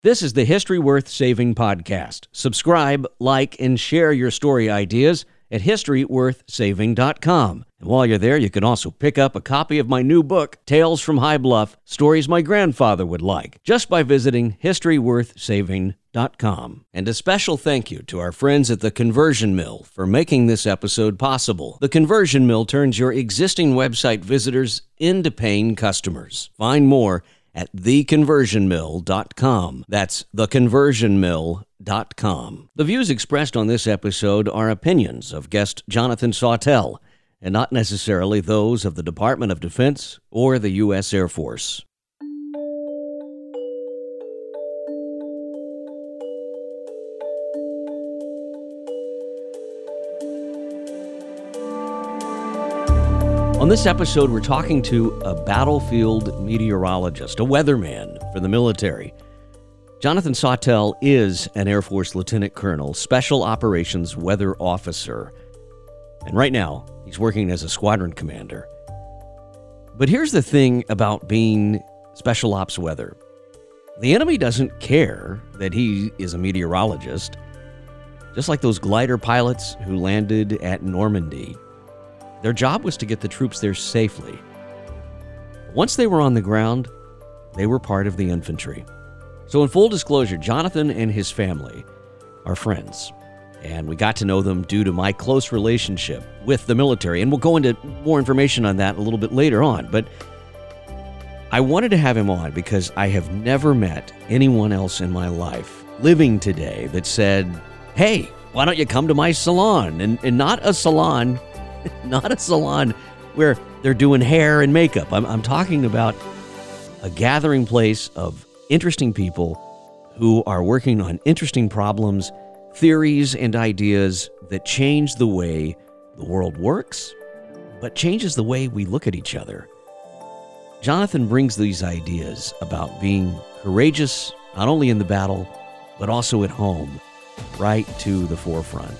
This is the History Worth Saving podcast. Subscribe, like, and share your story ideas at historyworthsaving.com. And while you're there, you can also pick up a copy of my new book, Tales from High Bluff, Stories My Grandfather Would Like, just by visiting historyworthsaving.com. And a special thank you to our friends at The Conversion Mill for making this episode possible. The Conversion Mill turns your existing website visitors into paying customers. Find more at theconversionmill.com. That's theconversionmill.com. The views expressed on this episode are opinions of guest Jonathan Sawtelle, and not necessarily those of the Department of Defense or the U.S. Air Force. On this episode, we're talking to a battlefield meteorologist, a weatherman for the military. Jonathan Sawtelle is an Air Force Lieutenant Colonel, Special Operations Weather Officer. And right now, he's working as a squadron commander. But here's the thing about being Special Ops weather. The enemy doesn't care that he is a meteorologist, just like those glider pilots who landed at Normandy. Their job was to get the troops there safely. Once they were on the ground, they were part of the infantry. So in full disclosure, Jonathan and his family are friends, and we got to know them due to my close relationship with the military, and we'll go into more information on that a little bit later on. But I wanted to have him on because I have never met anyone else in my life living today that said, hey, why don't you come to my salon? And not a salon where they're doing hair and makeup. I'm talking about a gathering place of interesting people who are working on interesting problems, theories, and ideas that change the way the world works, but changes the way we look at each other. Jonathan brings these ideas about being courageous, not only in the battle, but also at home, right to the forefront.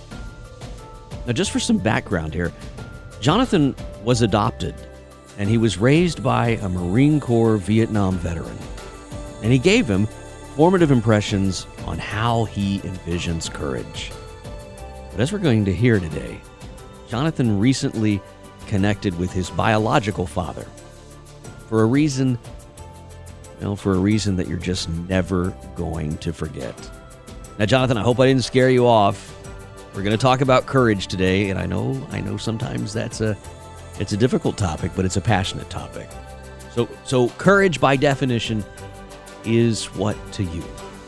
Now, just for some background here, Jonathan was adopted, and he was raised by a Marine Corps Vietnam veteran. And he gave him formative impressions on how he envisions courage. But as we're going to hear today, Jonathan recently connected with his biological father for a reason that you're just never going to forget. Now, Jonathan, I hope I didn't scare you off. We're going to talk about courage today, and I know sometimes it's a difficult topic, but it's a passionate topic. So courage, by definition, is what to you?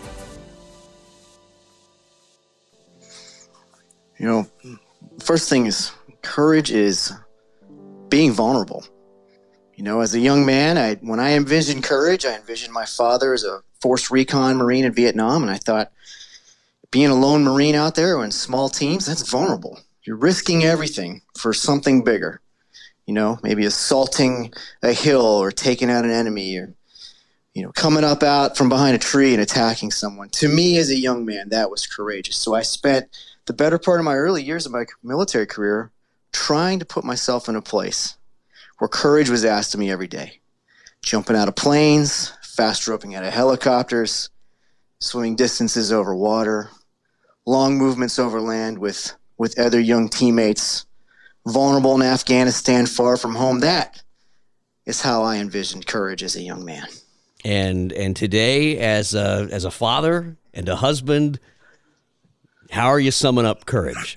You know, first thing is courage is being vulnerable. You know, as a young man, when I envisioned courage, I envisioned my father as a forced recon Marine in Vietnam, and I thought, being a lone Marine out there or in small teams, that's vulnerable. You're risking everything for something bigger. You know, maybe assaulting a hill or taking out an enemy or, coming up out from behind a tree and attacking someone. To me as a young man, that was courageous. So I spent the better part of my early years of my military career trying to put myself in a place where courage was asked of me every day. Jumping out of planes, fast roping out of helicopters, swimming distances over water, long movements over land with other young teammates, vulnerable in Afghanistan, far from home. That is how I envisioned courage as a young man. And today, as a father and a husband, how are you summing up courage?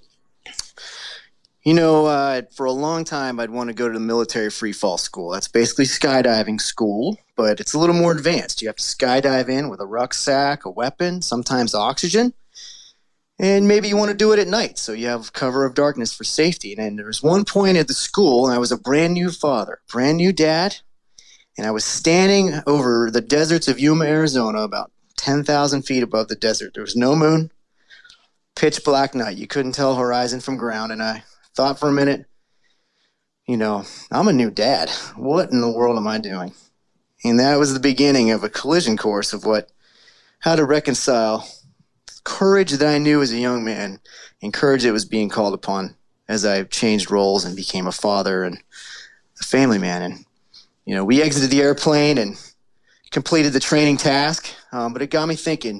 For a long time, I'd want to go to the military free fall school. That's basically skydiving school, but it's a little more advanced. You have to skydive in with a rucksack, a weapon, sometimes oxygen. And maybe you want to do it at night, so you have cover of darkness for safety. And there was one point at the school, and I was a brand new father, brand new dad, and I was standing over the deserts of Yuma, Arizona, about 10,000 feet above the desert. There was no moon, pitch black night. You couldn't tell horizon from ground, and I thought for a minute, I'm a new dad. What in the world am I doing? And that was the beginning of a collision course of how to reconcile courage that I knew as a young man and courage that was being called upon as I changed roles and became a father and a family man. And, we exited the airplane and completed the training task, but it got me thinking,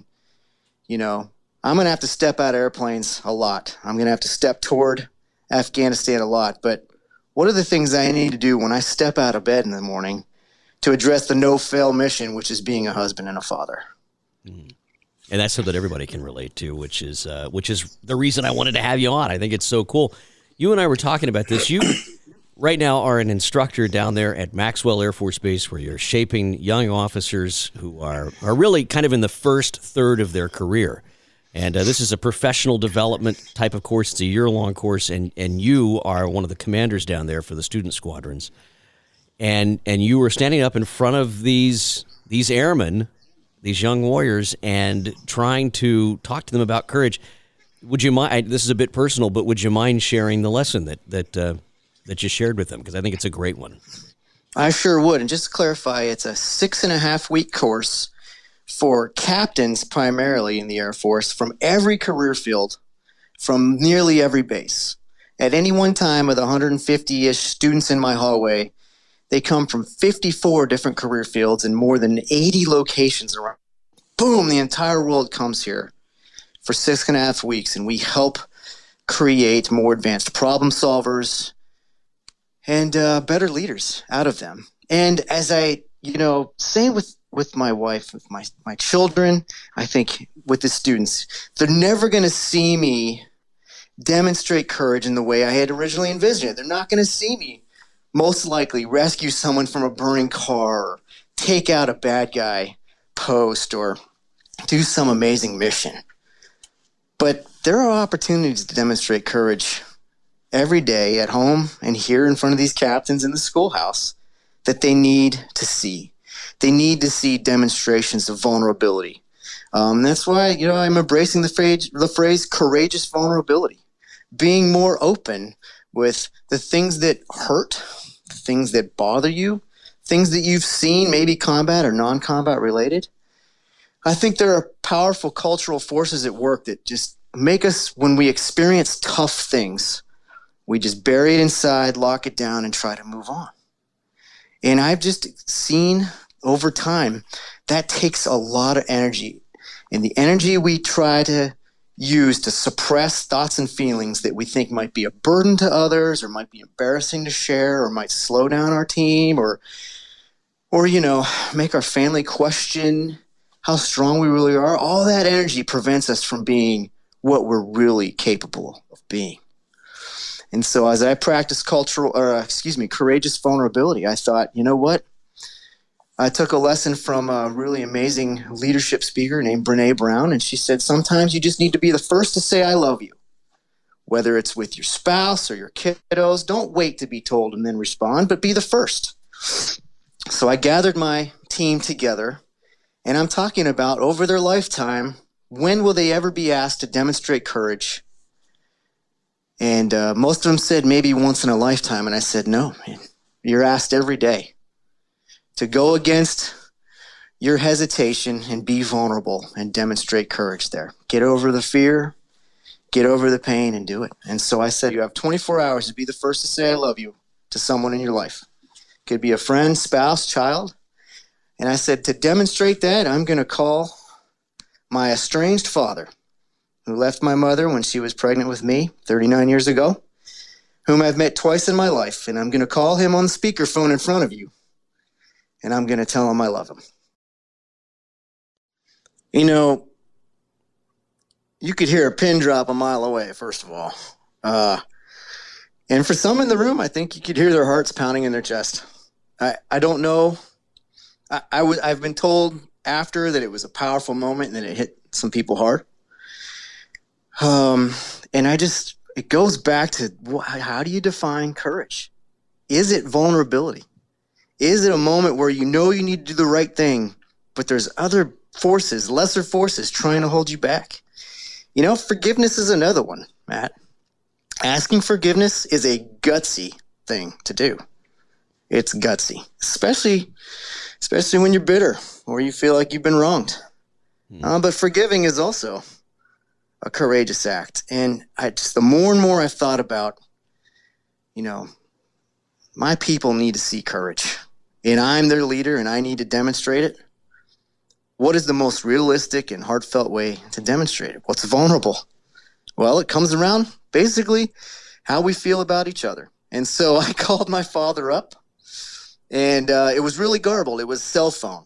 I'm going to have to step out of airplanes a lot. I'm going to have to step toward Afghanistan a lot. But what are the things I need to do when I step out of bed in the morning to address the no-fail mission, which is being a husband and a father? Mm. And that's something that everybody can relate to, which is the reason I wanted to have you on. I think it's so cool. You and I were talking about this. You right now are an instructor down there at Maxwell Air Force Base, where you're shaping young officers who are really kind of in the first third of their career. And this is a professional development type of course. It's a year-long course, and you are one of the commanders down there for the student squadrons. And you were standing up in front of these airmen, these young warriors, and trying to talk to them about courage. Would you mind? This is a bit personal, but would you mind sharing the lesson that you shared with them? Because I think it's a great one. I sure would. And just to clarify, it's a 6.5-week course for captains primarily in the Air Force from every career field, from nearly every base. At any one time, with 150-ish students in my hallway, they come from 54 different career fields in more than 80 locations around. Boom, the entire world comes here for 6.5 weeks, and we help create more advanced problem solvers and better leaders out of them. And as I, say with my wife, with my children, I think with the students, they're never going to see me demonstrate courage in the way I had originally envisioned it. They're not going to see me most likely rescue someone from a burning car, or take out a bad guy post, or do some amazing mission. But there are opportunities to demonstrate courage every day at home and here in front of these captains in the schoolhouse that they need to see. They need to see demonstrations of vulnerability. That's why, I'm embracing the phrase courageous vulnerability, being more open with the things that hurt, the things that bother you, things that you've seen, maybe combat or non-combat related. I think there are powerful cultural forces at work that just make us, when we experience tough things, we just bury it inside, lock it down, and try to move on. And I've just seen over time that takes a lot of energy. And the energy we try to use to suppress thoughts and feelings that we think might be a burden to others, or might be embarrassing to share, or might slow down our team, or make our family question how strong we really are. All that energy prevents us from being what we're really capable of being. And so as I practice courageous vulnerability, I thought, you know what? I took a lesson from a really amazing leadership speaker named Brené Brown, and she said, sometimes you just need to be the first to say, I love you. Whether it's with your spouse or your kiddos, don't wait to be told and then respond, but be the first. So I gathered my team together, and I'm talking about over their lifetime, when will they ever be asked to demonstrate courage? And most of them said maybe once in a lifetime. And I said, no, man, you're asked every day to go against your hesitation and be vulnerable and demonstrate courage there. Get over the fear, get over the pain, and do it. And so I said, you have 24 hours to be the first to say I love you to someone in your life. Could be a friend, spouse, child. And I said, to demonstrate that, I'm going to call my estranged father, who left my mother when she was pregnant with me 39 years ago, whom I've met twice in my life. And I'm going to call him on the speakerphone in front of you. And I'm going to tell him I love him. You could hear a pin drop a mile away, first of all. And for some in the room, I think you could hear their hearts pounding in their chest. I don't know. I've been told after that it was a powerful moment and that it hit some people hard. And it goes back to, how do you define courage? Is it vulnerability? Is it a moment where you need to do the right thing, but there's other forces, lesser forces, trying to hold you back? Forgiveness is another one, Matt. Asking forgiveness is a gutsy thing to do. It's gutsy, especially when you're bitter or you feel like you've been wronged. But forgiving is also a courageous act. And the more and more I've thought about, my people need to see courage. And I'm their leader, and I need to demonstrate it. What is the most realistic and heartfelt way to demonstrate it? What's vulnerable? Well, it comes around basically how we feel about each other. And so I called my father up, and it was really garbled. It was cell phone.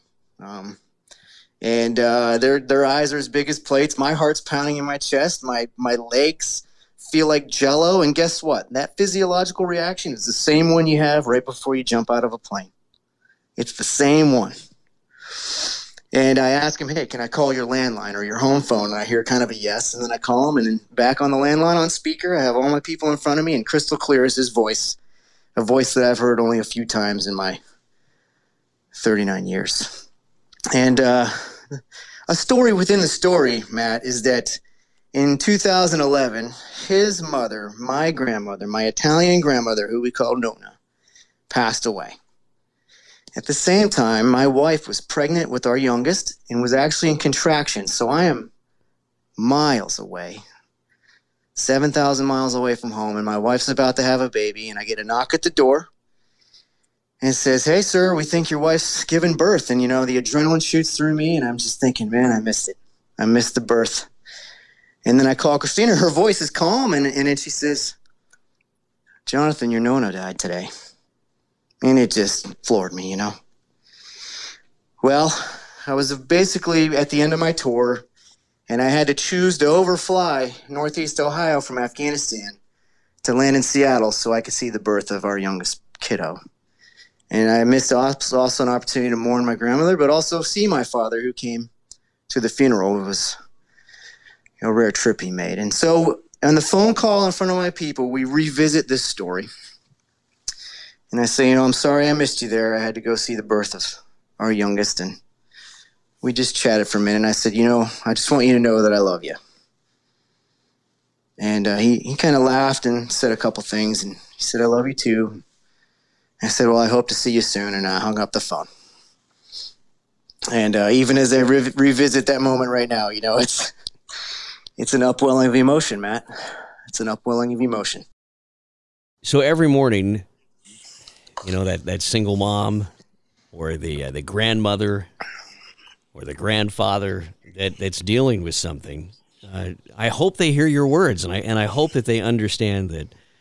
Their eyes are as big as plates. My heart's pounding in my chest. My legs feel like jello. And guess what? That physiological reaction is the same one you have right before you jump out of a plane. It's the same one. And I ask him, hey, can I call your landline or your home phone? And I hear kind of a yes. And then I call him, and then back on the landline on speaker, I have all my people in front of me, and crystal clear is his voice, a voice that I've heard only a few times in my 39 years. And a story within the story, Matt, is that in 2011, his mother, my grandmother, my Italian grandmother, who we call Nonna, passed away. At the same time, my wife was pregnant with our youngest and was actually in contraction. So I am miles away, 7,000 miles away from home, and my wife's about to have a baby, and I get a knock at the door, and it says, hey, sir, we think your wife's given birth. And, the adrenaline shoots through me, and I'm just thinking, man, I missed it. I missed the birth. And then I call Christina. Her voice is calm, and then she says, Jonathan, your Nonna died today. And it just floored me, Well, I was basically at the end of my tour, and I had to choose to overfly Northeast Ohio from Afghanistan to land in Seattle so I could see the birth of our youngest kiddo. And I missed also an opportunity to mourn my grandmother, but also see my father, who came to the funeral. It was a rare trip he made. And so on the phone call in front of my people, we revisit this story. And I say, I'm sorry I missed you there. I had to go see the birth of our youngest. And we just chatted for a minute. And I said, I just want you to know that I love you. And he kind of laughed and said a couple things. And he said, I love you too. I said, well, I hope to see you soon. And I hung up the phone. And even as I revisit that moment right now, it's an upwelling of emotion, Matt. It's an upwelling of emotion. So every morning, that single mom or the grandmother or the grandfather that's dealing with something, I hope they hear your words, and I hope that they understand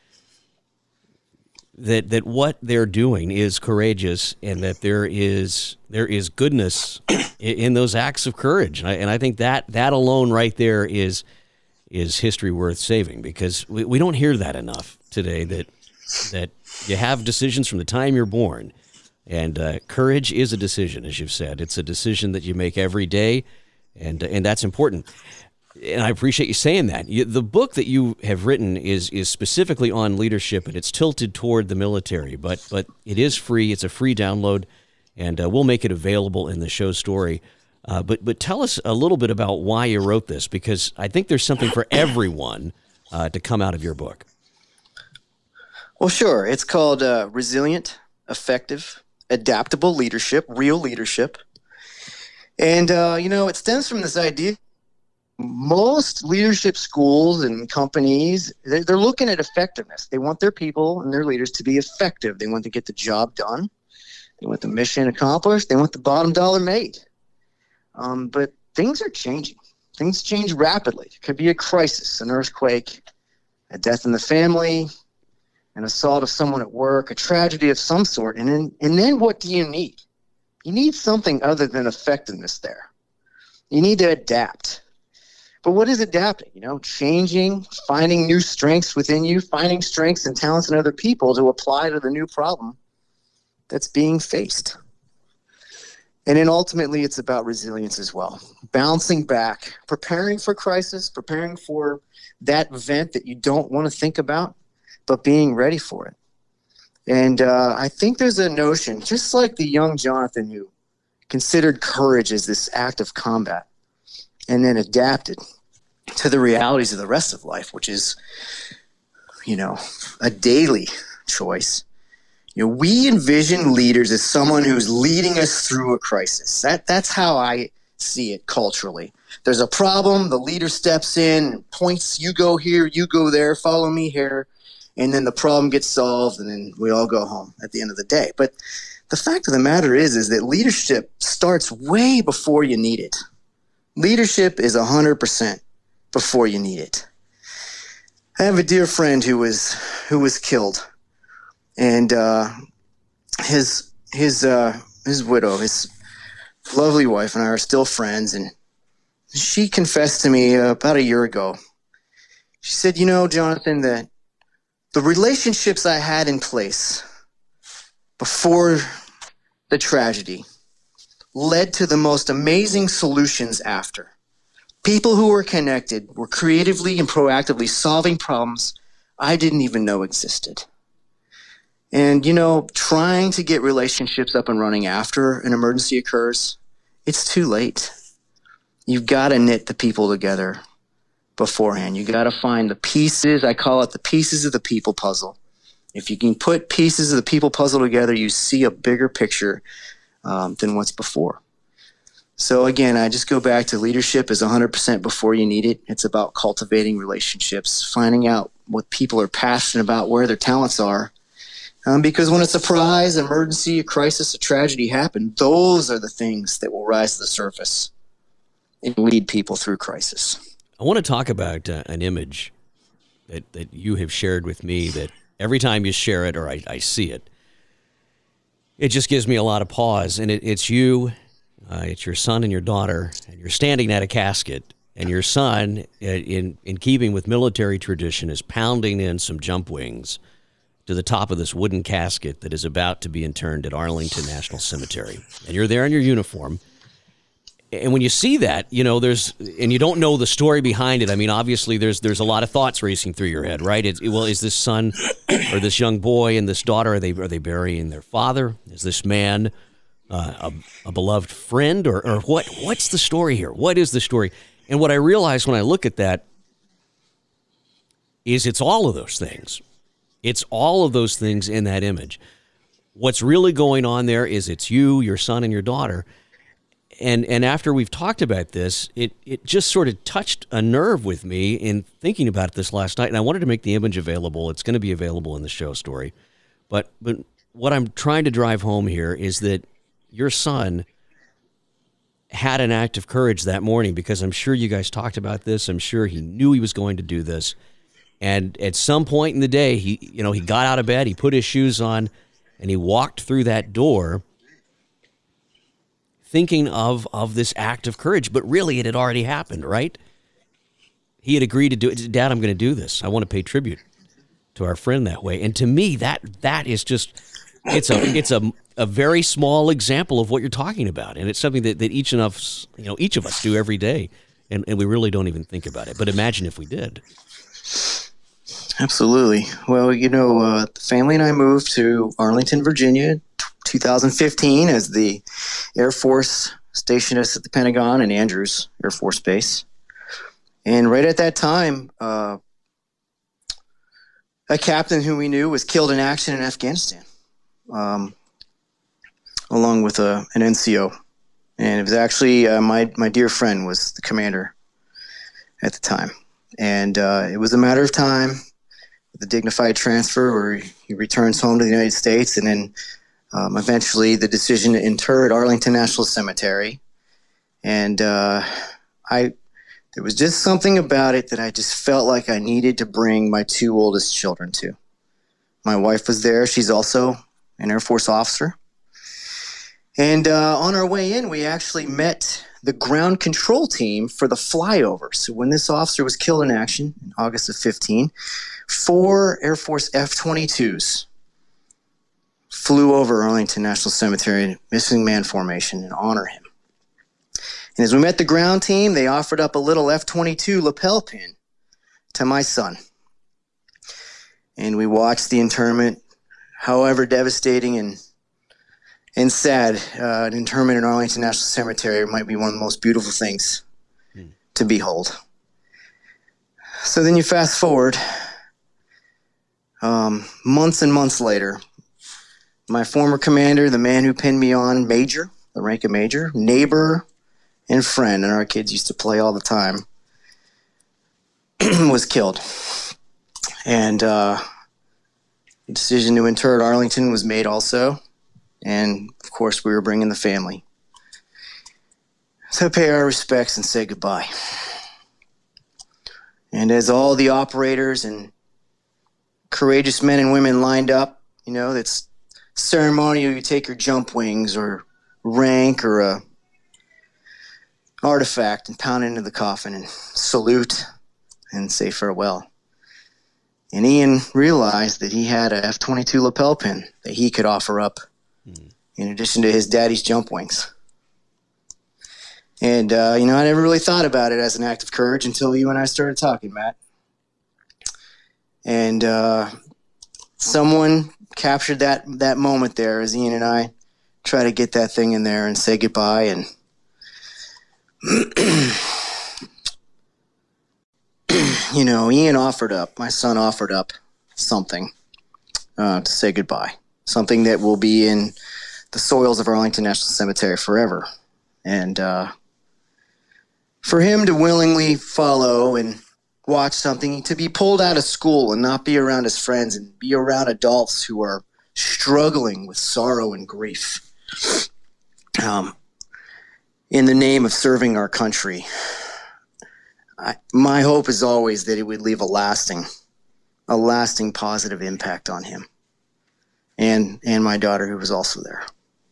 that what they're doing is courageous, and that there is goodness in those acts of courage. And I think that alone right there is history worth saving, because we don't hear that enough today, that you have decisions from the time you're born. And courage is a decision, as you've said. It's a decision that you make every day, and that's important. And I appreciate you saying that. The book that you have written is specifically on leadership, and it's tilted toward the military, but it is free. It's a free download, and we'll make it available in the show story. But tell us a little bit about why you wrote this, because I think there's something for everyone to come out of your book. Well, sure. It's called Resilient, Effective, Adaptable Leadership, Real Leadership. And, it stems from this idea. Most leadership schools and companies, they're looking at effectiveness. They want their people and their leaders to be effective. They want to get the job done. They want the mission accomplished. They want the bottom dollar made. But things are changing. Things change rapidly. It could be a crisis, an earthquake, a death in the family, an assault of someone at work, a tragedy of some sort. And then what do you need? You need something other than effectiveness there. You need to adapt. But what is adapting? Changing, finding new strengths within you, finding strengths and talents in other people to apply to the new problem that's being faced. And then ultimately, it's about resilience as well. Bouncing back, preparing for crisis, preparing for that event that you don't want to think about, but being ready for it. And I think there's a notion, just like the young Jonathan who considered courage as this act of combat, and then adapted to the realities of the rest of life, which is, a daily choice. We envision leaders as someone who's leading us through a crisis. That's how I see it culturally. There's a problem, the leader steps in, points, you go here, you go there, follow me here, and then the problem gets solved, and then we all go home at the end of the day. But the fact of the matter is that leadership starts way before you need it. Leadership is 100% before you need it. I have a dear friend who was killed, and his widow, his lovely wife, and I are still friends. And she confessed to me about a year ago. She said, Jonathan, that the relationships I had in place before the tragedy led to the most amazing solutions after. People who were connected were creatively and proactively solving problems I didn't even know existed. And, trying to get relationships up and running after an emergency occurs, it's too late. You've got to knit the people together beforehand. You got to find the pieces. I call it the pieces of the people puzzle. If you can put pieces of the people puzzle together, you see a bigger picture than what's before. So again, I just go back to leadership is 100% before you need it. It's about cultivating relationships, finding out what people are passionate about, where their talents are. Because when a surprise, emergency, a crisis, a tragedy happen, those are the things that will rise to the surface and lead people through crisis. I want to talk about an image that you have shared with me that every time you share it or I see it, it just gives me a lot of pause. And it's you, it's your son and your daughter, and you're standing at a casket, and your son, in keeping with military tradition, is pounding in some jump wings to the top of this wooden casket that is about to be interned at Arlington National Cemetery. And you're there in your uniform. And when you see that, and you don't know the story behind it. I mean, obviously, there's a lot of thoughts racing through your head, right? Is this son or this young boy and this daughter, are they burying their father? Is this man a beloved friend, or what? What's the story here? What is the story? And what I realize when I look at that is it's all of those things. It's all of those things in that image. What's really going on there is it's you, your son, and your daughter. And after we've talked about this, it just sort of touched a nerve with me in thinking about this last night. And I wanted to make the image available. It's going to be available in the show story. But what I'm trying to drive home here is that your son had an act of courage that morning, because I'm sure you guys talked about this. I'm sure he knew he was going to do this. And at some point in the day, he got out of bed, he put his shoes on, and he walked through that door thinking of this act of courage. But really, it had already happened, right? He had agreed to do it. Dad, I'm going to do this. I want to pay tribute to our friend that way. And to me, that is just, it's a very small example of what you're talking about. And it's something that each of us do every day. And we really don't even think about it. But imagine if we did. Absolutely. Well, the family and I moved to Arlington, Virginia, 2015, as the Air Force stationed us at the Pentagon and Andrews Air Force Base. And right at that time, a captain who we knew was killed in action in Afghanistan, along with an NCO. And it was actually my dear friend was the commander at the time. And it was a matter of time, the dignified transfer where he returns home to the United States, and then eventually the decision to inter at Arlington National Cemetery. And there was just something about it that I just felt like I needed to bring my two oldest children to. My wife was there. She's also an Air Force officer. And on our way in, we actually met the ground control team for the flyover. So when this officer was killed in action in August of 15, 4 Air Force F-22s flew over Arlington National Cemetery, missing man formation, and honor him. And as we met the ground team, they offered up a little F-22 lapel pin to my son. And we watched the interment, however devastating and sad. An interment in Arlington National Cemetery might be one of the most beautiful things to behold. So then you fast forward, months and months later, my former commander, the man who pinned me on, Major, the rank of Major, neighbor and friend, and our kids used to play all the time, was killed. And the decision to inter at Arlington was made also. And of course, we were bringing the family. So pay our respects and say goodbye. And as all the operators and courageous men and women lined up, it's ceremonial. You take your jump wings or rank or a artifact and pound it into the coffin and salute and say farewell. And Ian realized that he had a F-22 lapel pin that he could offer up in addition to his daddy's jump wings. And, I never really thought about it as an act of courage until you and I started talking, Matt. And someone captured that moment there as Ian and I try to get that thing in there and say goodbye. And Ian offered up, my son offered up something to say goodbye, something that will be in the soils of Arlington National Cemetery forever. And for him to willingly follow and watch something, to be pulled out of school and not be around his friends and be around adults who are struggling with sorrow and grief in the name of serving our country. My hope is always that it would leave a lasting positive impact on him and my daughter, who was also there.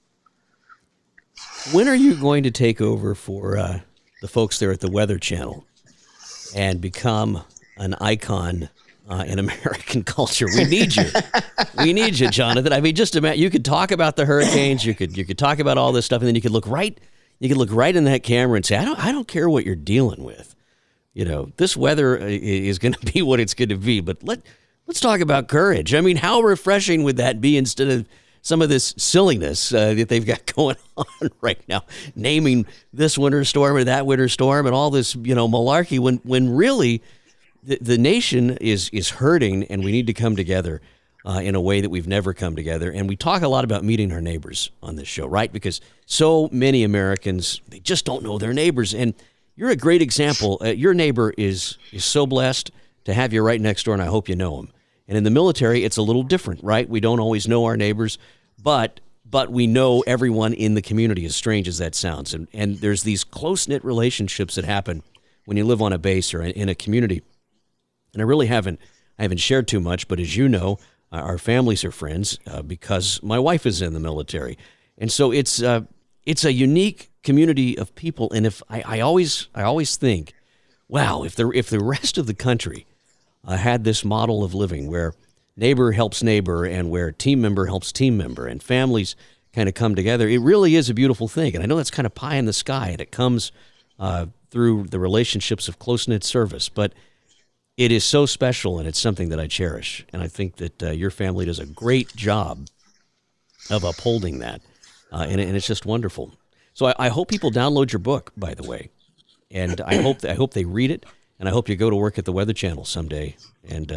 When are you going to take over for the folks there at the Weather Channel and become an icon in American culture? We need you. We need you, Jonathan. I mean, just imagine, you could talk about the hurricanes, you could talk about all this stuff, and then you could look right in that camera and say, I don't care what you're dealing with. This weather is going to be what it's going to be, but let's talk about courage. I mean, how refreshing would that be instead of some of this silliness that they've got going on right now, naming this winter storm or that winter storm and all this, malarkey, when really the nation is hurting, and we need to come together in a way that we've never come together. And we talk a lot about meeting our neighbors on this show, right? Because so many Americans, they just don't know their neighbors. And you're a great example. Your neighbor is so blessed to have you right next door, and I hope you know him. And in the military, it's a little different, right? We don't always know our neighbors, but we know everyone in the community, as strange as that sounds. And there's these close-knit relationships that happen when you live on a base or in a community. And I haven't shared too much, but as you know, our families are friends because my wife is in the military. And so it's a unique community of people. And if I always think, wow, if the rest of the country had this model of living where neighbor helps neighbor and where team member helps team member and families kind of come together, it really is a beautiful thing. And I know that's kind of pie in the sky, and it comes through the relationships of close-knit service, but it is so special, and it's something that I cherish. And I think that your family does a great job of upholding that, and it's just wonderful. So I hope people download your book, by the way, and I hope they read it, and I hope you go to work at the Weather Channel someday and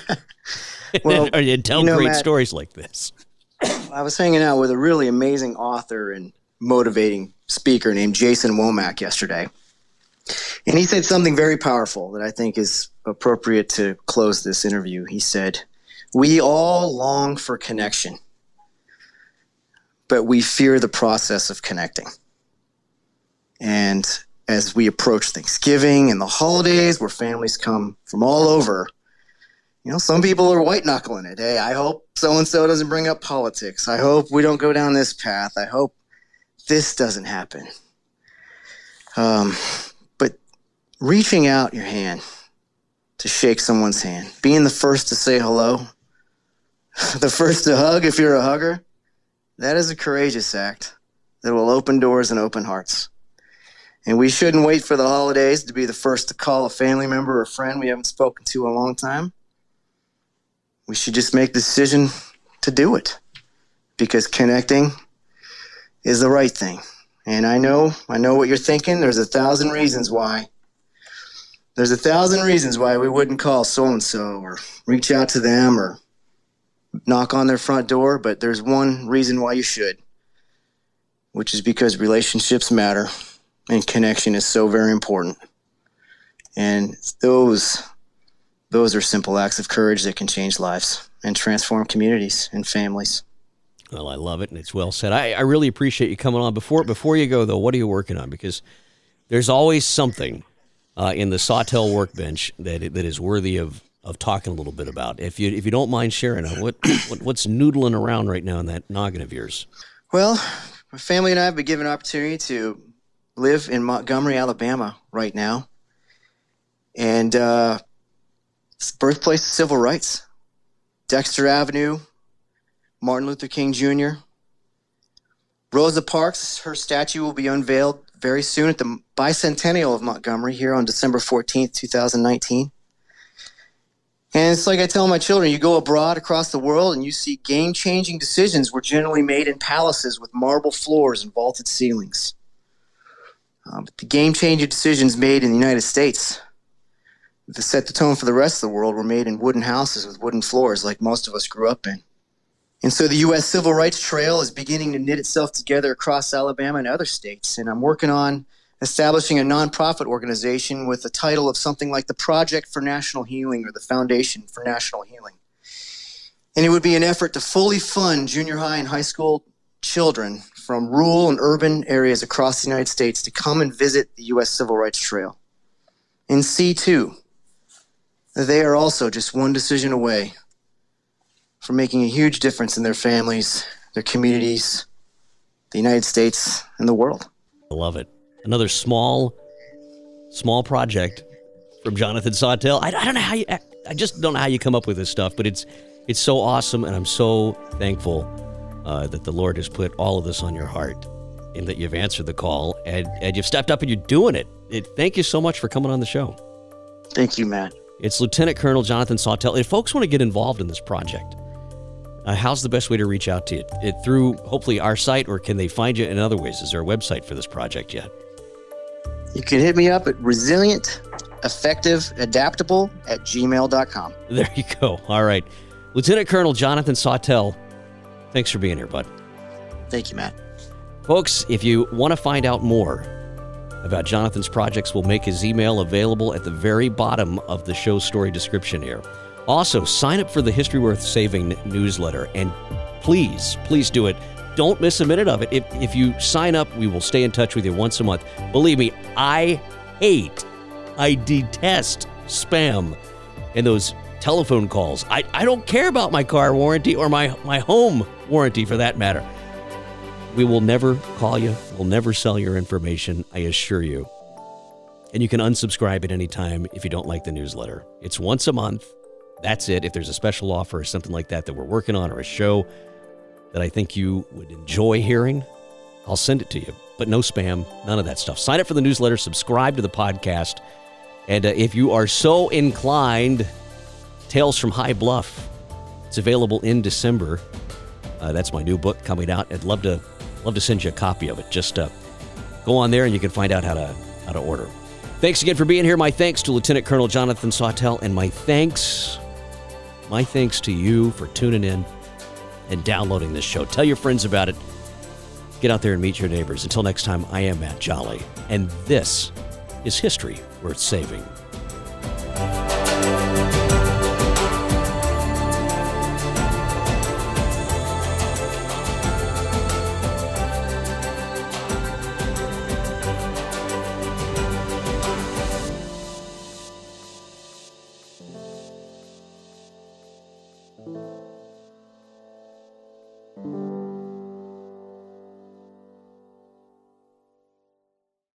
and tell great Matt, stories like this. I was hanging out with a really amazing author and motivating speaker named Jason Womack yesterday, and he said something very powerful that I think is appropriate to close this interview. He said, "We all long for connection, but we fear the process of connecting." And as we approach Thanksgiving and the holidays where families come from all over, some people are white knuckling it. Hey, I hope so-and-so doesn't bring up politics. I hope we don't go down this path. I hope this doesn't happen. But reaching out your hand to shake someone's hand, being the first to say hello, the first to hug if you're a hugger, that is a courageous act that will open doors and open hearts. And we shouldn't wait for the holidays to be the first to call a family member or friend we haven't spoken to in a long time. We should just make the decision to do it, because connecting is the right thing. And I know what you're thinking. There's 1,000 reasons why. There's 1,000 reasons why we wouldn't call so-and-so or reach out to them or knock on their front door. But there's one reason why you should, which is because relationships matter and connection is so very important. And those are simple acts of courage that can change lives and transform communities and families. Well, I love it, and it's well said. I really appreciate you coming on. Before you go, though, what are you working on? Because there's always something in the Sawtelle workbench that is worthy of talking a little bit about. If you don't mind sharing, what's noodling around right now in that noggin of yours? Well, my family and I have been given an opportunity to live in Montgomery, Alabama right now. And it's the birthplace of civil rights. Dexter Avenue, Martin Luther King Jr. Rosa Parks, her statue will be unveiled very soon at the bicentennial of Montgomery here on December 14th, 2019. And it's like I tell my children, you go abroad across the world and you see game-changing decisions were generally made in palaces with marble floors and vaulted ceilings. But the game-changing decisions made in the United States that set the tone for the rest of the world were made in wooden houses with wooden floors like most of us grew up in. And so the U.S. Civil Rights Trail is beginning to knit itself together across Alabama and other states. And I'm working on establishing a nonprofit organization with the title of something like the Project for National Healing or the Foundation for National Healing. And it would be an effort to fully fund junior high and high school children from rural and urban areas across the United States to come and visit the U.S. Civil Rights Trail and see, too, that they are also just one decision away from making a huge difference in their families, their communities, the United States, and the world. I love it. Another small project from Jonathan Sawtelle. I don't know how I just don't know how you come up with this stuff, but it's so awesome, and I'm so thankful that the Lord has put all of this on your heart and that you've answered the call and you've stepped up and you're doing it. Thank you so much for coming on the show. Thank you, Matt. It's Lieutenant Colonel Jonathan Sawtelle. If folks want to get involved in this project, how's the best way to reach out to you? Through, hopefully, our site, or can they find you in other ways? Is there a website for this project yet? You can hit me up at resilienteffectiveadaptable@gmail.com. There you go. All right. Lieutenant Colonel Jonathan Sawtelle, thanks for being here, bud. Thank you, Matt. Folks, if you want to find out more about Jonathan's projects, we'll make his email available at the very bottom of the show story description here. Also, sign up for the History Worth Saving newsletter, and please do it. Don't miss a minute of it. If you sign up, we will stay in touch with you once a month. Believe me, I detest spam and those telephone calls. I don't care about my car warranty or my home warranty for that matter. We will never call you. We'll never sell your information, I assure you. And you can unsubscribe at any time if you don't like the newsletter. It's once a month. That's it. If there's a special offer or something like that we're working on, or a show that I think you would enjoy hearing, I'll send it to you. But no spam, none of that stuff. Sign up for the newsletter, subscribe to the podcast, and if you are so inclined, Tales from High Bluff. It's available in December. That's my new book coming out. I'd love to send you a copy of it. Just go on there and you can find out how to order. Thanks again for being here. My thanks to Lieutenant Colonel Jonathan Sawtelle, and my thanks to you for tuning in and downloading this show. Tell your friends about it. Get out there and meet your neighbors. Until next time, I am Matt Jolly, and this is History Worth Saving.